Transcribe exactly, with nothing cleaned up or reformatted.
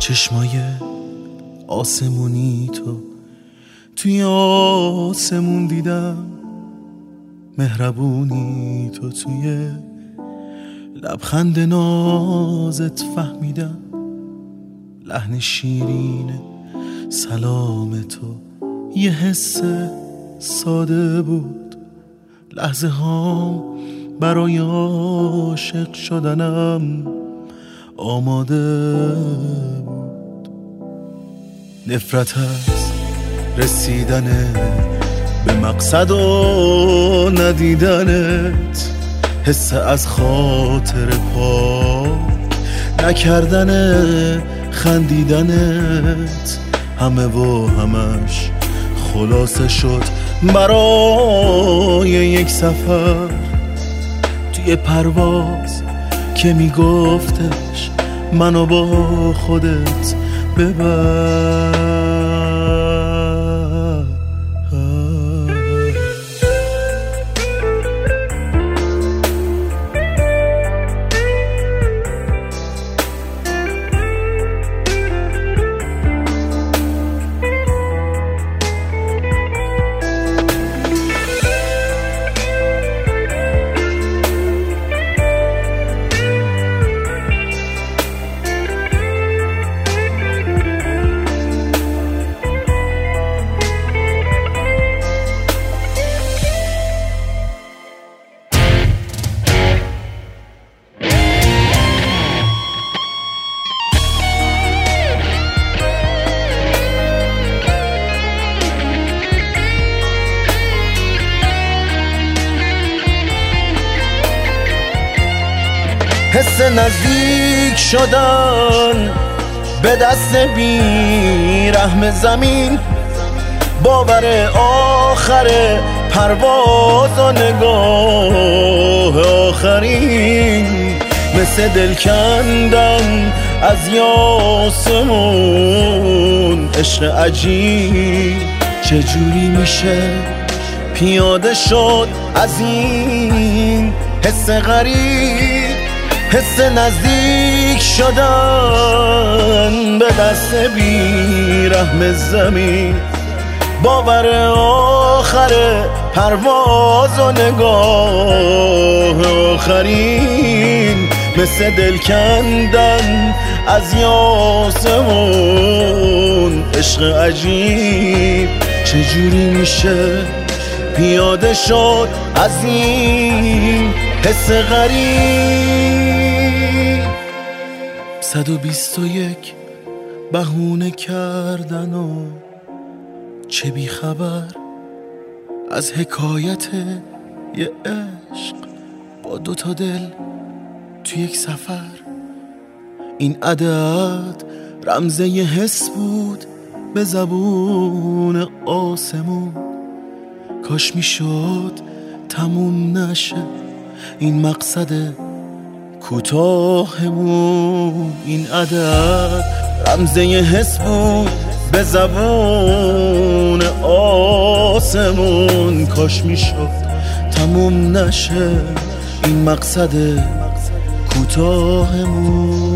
چشمای آسمونی تو توی آسمون دیدم، مهربونی تو توی لبخند نازت فهمیدم، لحن شیرین سلام تو یه حس ساده بود، لحظه هام برای عاشق شدنم آماده بود. نفرت از رسیدن به مقصد و ندیدنت، حس از خاطر پاک نکردن خندیدنت، همه و همش خلاصه شد برای یک سفر توی پرواز که میگفتش منو با خودت ببر. حس نزدیک شدن به دست بی رحم زمین، باور آخر پرواز و نگاه آخرین، مثل دل کندن از یاسمون، عشق عجیب چجوری میشه پیاده شد از این حس غریب، حس نزدیک شدن به دست بی رحم زمین، باور آخر پرواز و نگاه آخرین، مثل دل کندن از یاسمون، عشق عجیب چجوری میشه پیاده شد از این حس غریب. صد و بیست و یک بهونه کردن و چه بی خبر از حکایت یه عشق با دوتا دل تو یک سفر. این عدد رمزه یه حس بود به زبون آسمون، کاش میشد تموم نشه این مقصد کوتاهمون. این عدد رمزه یه حس بود به زبون آسمون، کاش میشد تموم نشه این مقصد کوتاهمون.